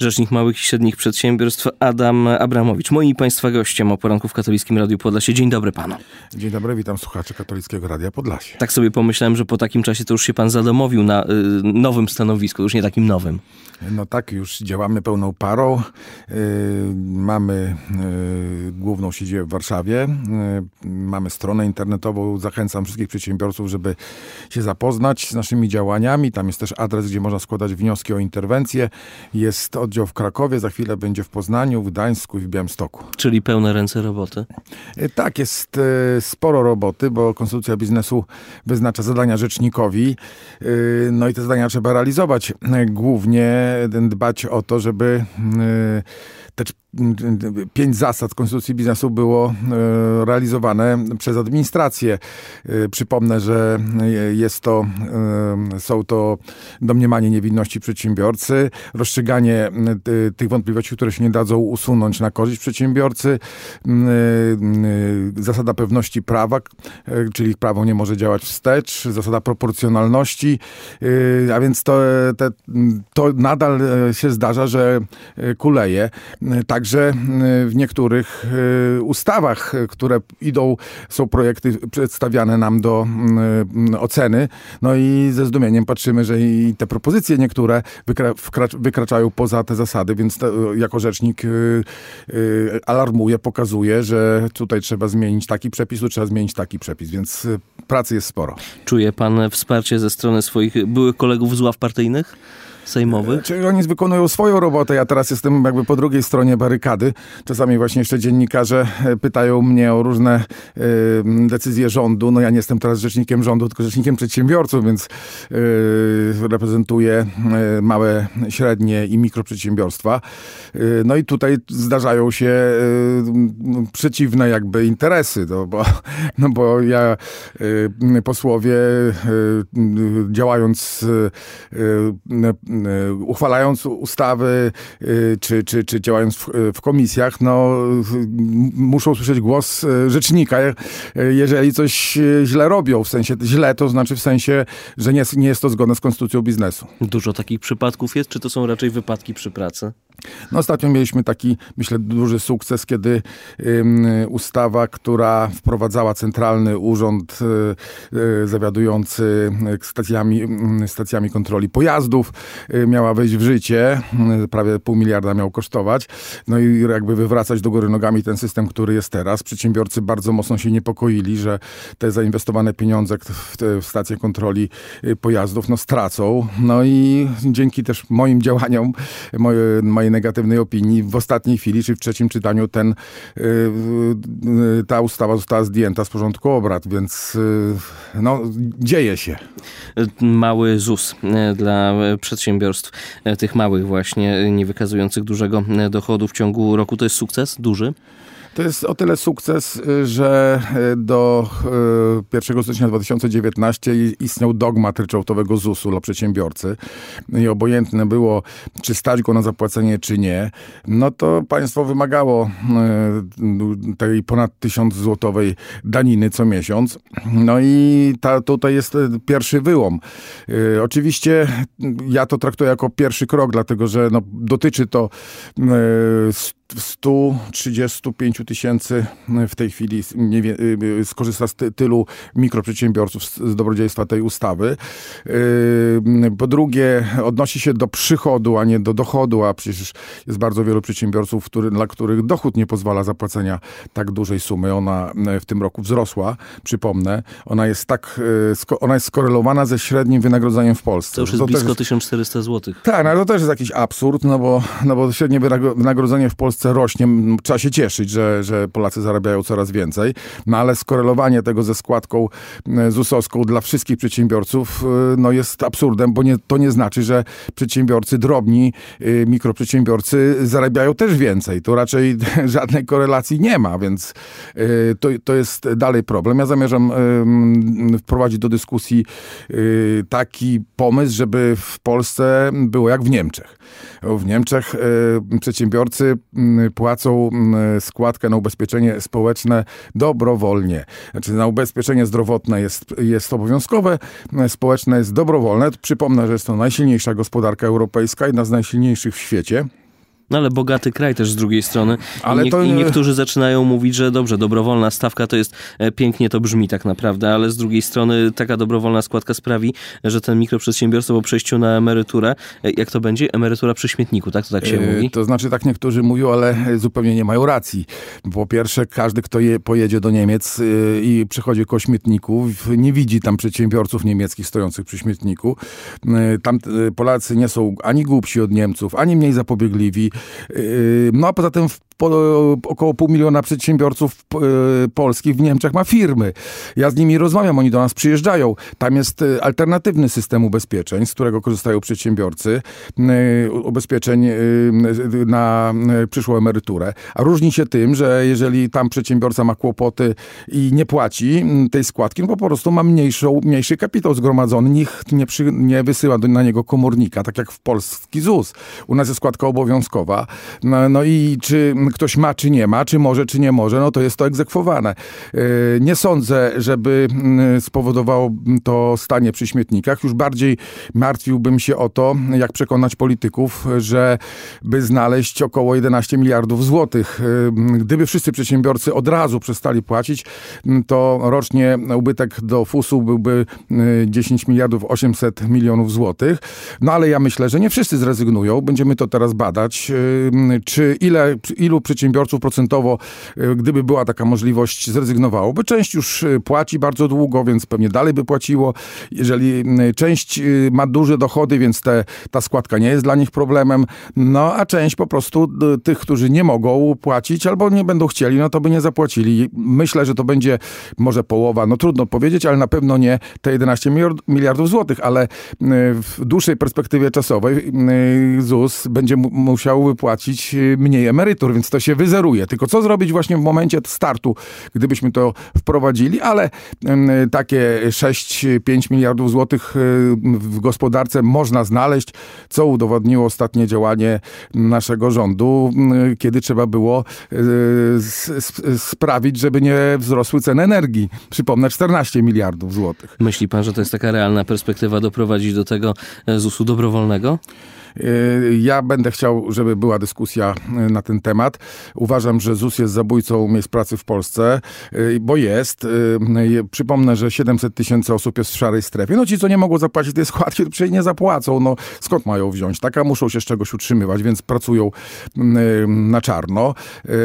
Rzecznik Małych i Średnich Przedsiębiorstw Adam Abramowicz. Moim i Państwa gościem o poranku w Katolickim Radiu Podlasie. Dzień dobry panu. Dzień dobry, witam słuchaczy Katolickiego Radia Podlasie. Tak sobie pomyślałem, że po takim czasie to już się pan zadomowił na nowym stanowisku, już nie takim nowym. No tak, już działamy pełną parą. Mamy główną siedzibę w Warszawie. Mamy stronę internetową. Zachęcam wszystkich przedsiębiorców, żeby się zapoznać z naszymi działaniami. Tam jest też adres, gdzie można składać wnioski o interwencję. Jest oddział w Krakowie, za chwilę będzie w Poznaniu, w Gdańsku i w Białymstoku. Czyli pełne ręce roboty? Tak, jest sporo roboty, bo Konstytucja Biznesu wyznacza zadania rzecznikowi. No i te zadania trzeba realizować. Głównie dbać o to, żeby te 5 zasad Konstytucji Biznesu było realizowane przez administrację. Przypomnę, że są to domniemanie niewinności przedsiębiorcy, rozstrzyganie tych wątpliwości, które się nie dadzą usunąć na korzyść przedsiębiorcy, zasada pewności prawa, czyli prawo nie może działać wstecz, zasada proporcjonalności, a więc to nadal się zdarza, że kuleje. Także w niektórych ustawach, które są projekty przedstawiane nam do oceny. No i ze zdumieniem patrzymy, że i te propozycje niektóre wykraczają poza te zasady, więc jako rzecznik alarmuje, pokazuje, że tutaj trzeba zmienić taki przepis, tu trzeba zmienić taki przepis, więc pracy jest sporo. Czuje pan wsparcie ze strony swoich byłych kolegów z ław partyjnych? Sejmowych? Czyli oni wykonują swoją robotę, ja teraz jestem jakby po drugiej stronie barykady. Czasami właśnie jeszcze dziennikarze pytają mnie o różne decyzje rządu. No ja nie jestem teraz rzecznikiem rządu, tylko rzecznikiem przedsiębiorców, więc reprezentuję małe, średnie i mikroprzedsiębiorstwa. No i tutaj zdarzają się przeciwne jakby interesy, bo ja posłowie działając uchwalając ustawy, czy działając w komisjach, muszą słyszeć głos rzecznika, jeżeli coś źle robią, w sensie źle, to znaczy w sensie, że nie jest to zgodne z Konstytucją Biznesu. Dużo takich przypadków jest, czy to są raczej wypadki przy pracy? No ostatnio mieliśmy taki, myślę, duży sukces, kiedy która wprowadzała centralny urząd zawiadujący stacjami kontroli pojazdów, miała wejść w życie, prawie 0,5 miliarda miał kosztować, no i jakby wywracać do góry nogami ten system, który jest teraz. Przedsiębiorcy bardzo mocno się niepokoili, że te zainwestowane pieniądze w stacje kontroli pojazdów ta No i dzięki też moim działaniom, mojej negatywnej opinii, w ostatniej chwili, czy w trzecim czytaniu ta ustawa została zdjęta z porządku obrad, więc dzieje się. Mały ZUS dla przedsiębiorstw, tych małych właśnie, nie wykazujących dużego dochodu w ciągu roku, to jest sukces duży? To jest o tyle sukces, że do 1 stycznia 2019 istniał dogmat ryczałtowego ZUS-u dla przedsiębiorcy i obojętne było, czy stać go na zapłacenie, czy nie, no to państwo wymagało tej ponad 1000 złotowej daniny co miesiąc. No i tutaj jest pierwszy wyłom. Oczywiście ja to traktuję jako pierwszy krok, dlatego że dotyczy to 135 tysięcy w tej chwili skorzysta z tylu mikroprzedsiębiorców z dobrodziejstwa tej ustawy. Po drugie, odnosi się do przychodu, a nie do dochodu, a przecież jest bardzo wielu przedsiębiorców, dla których dochód nie pozwala zapłacenia tak dużej sumy. Ona w tym roku wzrosła, przypomnę. Ona jest skorelowana ze średnim wynagrodzeniem w Polsce. To już jest blisko 1400 zł. Tak, no to też jest jakiś absurd, bo średnie wynagrodzenie w Polsce rośnie. Trzeba się cieszyć, że Polacy zarabiają coraz więcej, ale skorelowanie tego ze składką ZUS-owską dla wszystkich przedsiębiorców jest absurdem, bo to nie znaczy, że przedsiębiorcy drobni, mikroprzedsiębiorcy zarabiają też więcej. Tu raczej żadnej korelacji nie ma, więc to jest dalej problem. Ja zamierzam wprowadzić do dyskusji taki pomysł, żeby w Polsce było jak w Niemczech. W Niemczech przedsiębiorcy płacą składkę na ubezpieczenie społeczne dobrowolnie. Znaczy na ubezpieczenie zdrowotne jest obowiązkowe, społeczne jest dobrowolne. Przypomnę, że jest to najsilniejsza gospodarka europejska, jedna z najsilniejszych w świecie. No ale bogaty kraj też z drugiej strony. Ale I niektórzy zaczynają mówić, że dobrze, dobrowolna stawka to jest, pięknie to brzmi tak naprawdę, ale z drugiej strony taka dobrowolna składka sprawi, że ten mikroprzedsiębiorca po przejściu na emeryturę, jak to będzie? Emerytura przy śmietniku, tak? To tak się mówi? To znaczy tak niektórzy mówią, ale zupełnie nie mają racji. Po pierwsze, każdy, kto pojedzie do Niemiec i przychodzi koło śmietników, nie widzi tam przedsiębiorców niemieckich stojących przy śmietniku. Tam Polacy nie są ani głupsi od Niemców, ani mniej zapobiegliwi. No a poza tym około 500 000 przedsiębiorców polskich w Niemczech ma firmy. Ja z nimi rozmawiam, oni do nas przyjeżdżają. Tam jest alternatywny system ubezpieczeń, z którego korzystają przedsiębiorcy. Ubezpieczeń na przyszłą emeryturę. A różni się tym, że jeżeli tam przedsiębiorca ma kłopoty i nie płaci tej składki, no po prostu ma mniejszy kapitał zgromadzony. Nikt nie wysyła na niego komornika, tak jak w polski ZUS. U nas jest składka obowiązkowa. No i czy ktoś ma, czy nie ma, czy może, czy nie może, no to jest to egzekwowane. Nie sądzę, żeby spowodowało to stanie przy śmietnikach. Już bardziej martwiłbym się o to, jak przekonać polityków, żeby znaleźć około 11 miliardów złotych. Gdyby wszyscy przedsiębiorcy od razu przestali płacić, to rocznie ubytek do FUS-u byłby 10 miliardów 800 milionów złotych. No ale ja myślę, że nie wszyscy zrezygnują. Będziemy to teraz badać. Ilu przedsiębiorców procentowo, gdyby była taka możliwość, zrezygnowałoby. Część już płaci bardzo długo, więc pewnie dalej by płaciło. Jeżeli część ma duże dochody, więc ta składka nie jest dla nich problemem. No a część po prostu tych, którzy nie mogą płacić albo nie będą chcieli, no to by nie zapłacili. Myślę, że to będzie może połowa, no trudno powiedzieć, ale na pewno nie te 11 miliardów złotych, ale w dłuższej perspektywie czasowej ZUS będzie musiał wypłacić mniej emerytur, więc to się wyzeruje. Tylko co zrobić właśnie w momencie startu, gdybyśmy to wprowadzili, ale takie 6-5 miliardów złotych w gospodarce można znaleźć, co udowodniło ostatnie działanie naszego rządu, kiedy trzeba było sprawić, żeby nie wzrosły ceny energii. Przypomnę, 14 miliardów złotych. Myśli pan, że to jest taka realna perspektywa doprowadzić do tego ZUS-u dobrowolnego? Ja będę chciał, żeby była dyskusja na ten temat. Uważam, że ZUS jest zabójcą miejsc pracy w Polsce, bo jest. Przypomnę, że 700 000 osób jest w szarej strefie. No ci, co nie mogą zapłacić tej składki, to przecież nie zapłacą. No skąd mają wziąć? Taka muszą się z czegoś utrzymywać, więc pracują na czarno.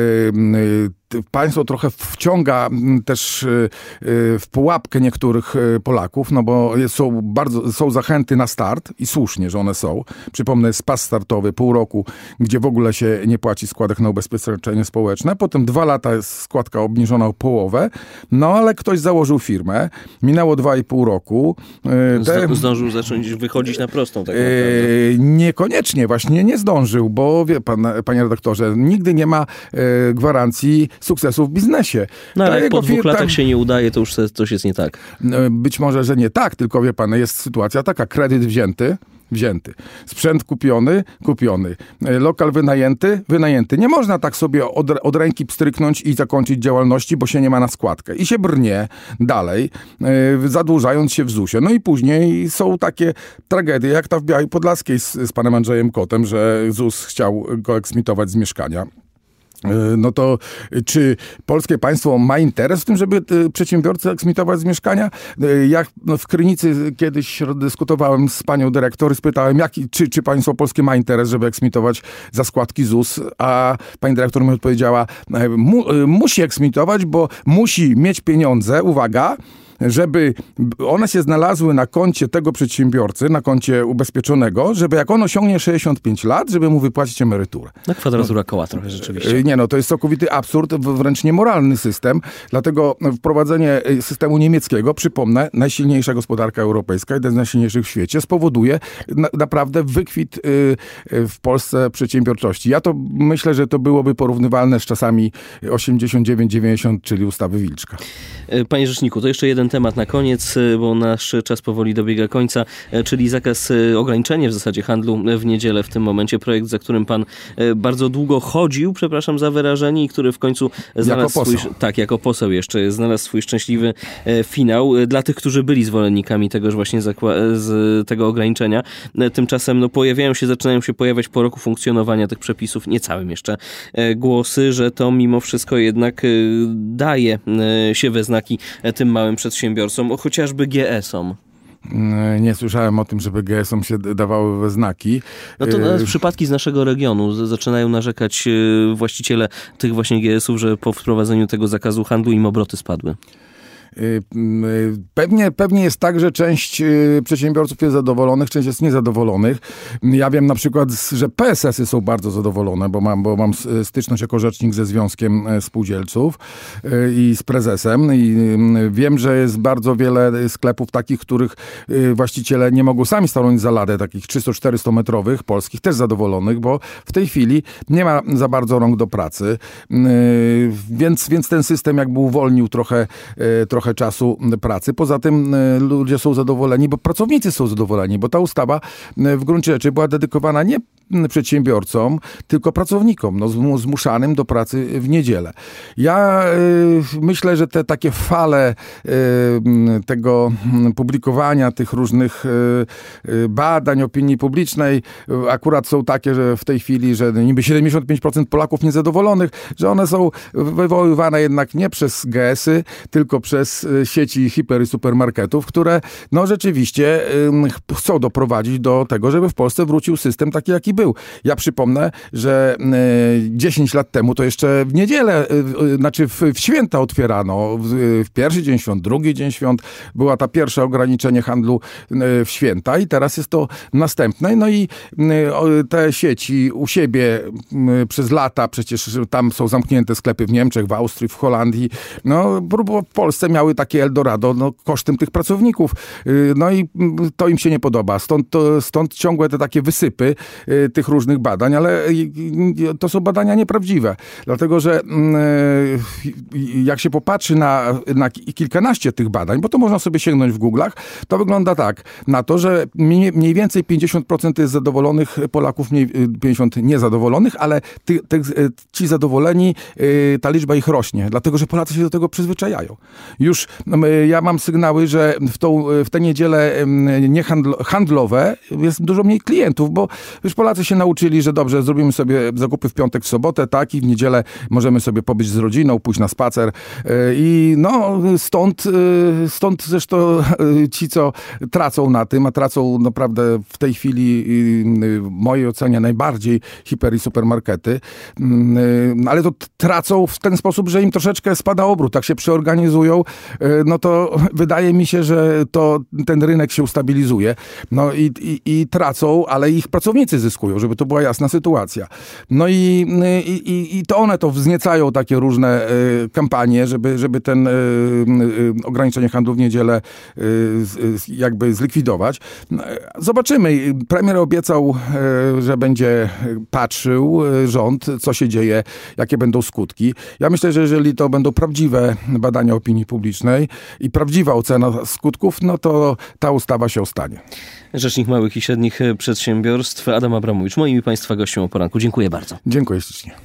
Państwo trochę wciąga też w pułapkę niektórych Polaków, no bo są zachęty na start i słusznie, że one są. Przypomnę, jest pas startowy, pół roku, gdzie w ogóle się nie płaci składek na ubezpieczenie społeczne. Potem 2 lata jest składka obniżona o połowę. No ale ktoś założył firmę, minęło 2,5 roku. Zdążył zacząć wychodzić na prostą tak naprawdę. Niekoniecznie, właśnie nie zdążył, bo wie pan, panie redaktorze, nigdy nie ma gwarancji sukcesu w biznesie. No ale jak po 2 latach się nie udaje, to już coś jest nie tak. Być może, że nie tak, tylko wie pan, jest sytuacja taka, kredyt wzięty, sprzęt kupiony, lokal wynajęty. Nie można tak sobie od ręki pstryknąć i zakończyć działalności, bo się nie ma na składkę. I się brnie dalej, zadłużając się w ZUS-ie. No i później są takie tragedie, jak ta w Białej Podlaskiej z panem Andrzejem Kotem, że ZUS chciał go eksmitować z mieszkania. No to czy polskie państwo ma interes w tym, żeby przedsiębiorcę eksmitować z mieszkania? Ja w Krynicy kiedyś dyskutowałem z panią dyrektor i spytałem, czy państwo polskie ma interes, żeby eksmitować za składki ZUS, a pani dyrektor mi odpowiedziała, musi eksmitować, bo musi mieć pieniądze, uwaga, żeby one się znalazły na koncie tego przedsiębiorcy, na koncie ubezpieczonego, żeby jak on osiągnie 65 lat, żeby mu wypłacić emeryturę. No kwadratura koła trochę rzeczywiście. Nie, no to jest całkowity absurd, wręcz niemoralny system. Dlatego wprowadzenie systemu niemieckiego, przypomnę, najsilniejsza gospodarka europejska, jeden z najsilniejszych w świecie, spowoduje naprawdę wykwit w Polsce przedsiębiorczości. Ja to myślę, że to byłoby porównywalne z czasami 89-90, czyli ustawy Wilczka. Panie rzeczniku, to jeszcze jeden jeden temat na koniec, bo nasz czas powoli dobiega końca, czyli zakaz, ograniczenie w zasadzie handlu w niedzielę w tym momencie. Projekt, za którym pan bardzo długo chodził, przepraszam za wyrażenie, i który w końcu znalazł jako poseł jeszcze, znalazł swój szczęśliwy finał. Dla tych, którzy byli zwolennikami tegoż właśnie z tego ograniczenia. Tymczasem zaczynają się pojawiać po roku funkcjonowania tych przepisów, niecałym jeszcze, głosy, że to mimo wszystko jednak daje się we znaki tym małym przedsiębiorcom, chociażby GS-om. Nie słyszałem o tym, żeby GS-om się dawały we znaki. No to przypadki z naszego regionu zaczynają narzekać właściciele tych właśnie GS-ów, że po wprowadzeniu tego zakazu handlu im obroty spadły. Pewnie jest tak, że część przedsiębiorców jest zadowolonych, część jest niezadowolonych. Ja wiem na przykład, że PSS-y są bardzo zadowolone, bo mam styczność jako rzecznik ze Związkiem Spółdzielców i z prezesem, i wiem, że jest bardzo wiele sklepów takich, których właściciele nie mogą sami stanąć za ladę, takich 300-400 metrowych polskich, też zadowolonych, bo w tej chwili nie ma za bardzo rąk do pracy, więc ten system jakby uwolnił trochę czasu pracy. Poza tym ludzie są zadowoleni, bo pracownicy są zadowoleni, bo ta ustawa w gruncie rzeczy była dedykowana nie przedsiębiorcom, tylko pracownikom, zmuszanym do pracy w niedzielę. Ja myślę, że te takie fale tego publikowania tych różnych badań opinii publicznej akurat są takie, że w tej chwili, że niby 75% Polaków niezadowolonych, że one są wywoływane jednak nie przez GS-y, tylko przez sieci hiper i supermarketów, które rzeczywiście chcą doprowadzić do tego, żeby w Polsce wrócił system taki, jaki był. Ja przypomnę, że 10 lat temu to jeszcze w niedzielę, w święta otwierano. W pierwszy dzień świąt, drugi dzień świąt była ta pierwsze ograniczenie handlu w święta i teraz jest to następne. No i te sieci u siebie przez lata, przecież tam są zamknięte sklepy w Niemczech, w Austrii, w Holandii, w Polsce miały takie Eldorado kosztem tych pracowników. No i to im się nie podoba. Stąd ciągłe te takie wysypy tych różnych badań, ale to są badania nieprawdziwe. Dlatego, że jak się popatrzy na kilkanaście tych badań, bo to można sobie sięgnąć w Google'ach, to wygląda tak, na to, że mniej więcej 50% jest zadowolonych Polaków, 50% niezadowolonych, ale ci zadowoleni, ta liczba ich rośnie, dlatego, że Polacy się do tego przyzwyczajają. Już ja mam sygnały, że w te niedziele handlowe jest dużo mniej klientów, bo już Polacy się nauczyli, że dobrze, zrobimy sobie zakupy w piątek, w sobotę, tak, i w niedzielę możemy sobie pobyć z rodziną, pójść na spacer. I stąd zresztą ci, co tracą na tym, a tracą naprawdę w tej chwili w mojej ocenie najbardziej hiper i supermarkety, ale to tracą w ten sposób, że im troszeczkę spada obrót, tak się przeorganizują, to wydaje mi się, że ten rynek się ustabilizuje. I tracą, ale ich pracownicy zyskują, żeby to była jasna sytuacja. I to one to wzniecają takie różne kampanie, żeby ten ograniczenie handlu w niedzielę jakby zlikwidować. Zobaczymy. Premier obiecał, że będzie patrzył rząd, co się dzieje, jakie będą skutki. Ja myślę, że jeżeli to będą prawdziwe badania opinii publicznej i prawdziwa ocena skutków, to ta ustawa się ostanie. Rzecznik Małych i Średnich Przedsiębiorstw Adam Abramowicz, moim i Państwa gościem o poranku. Dziękuję bardzo. Dziękuję ślicznie.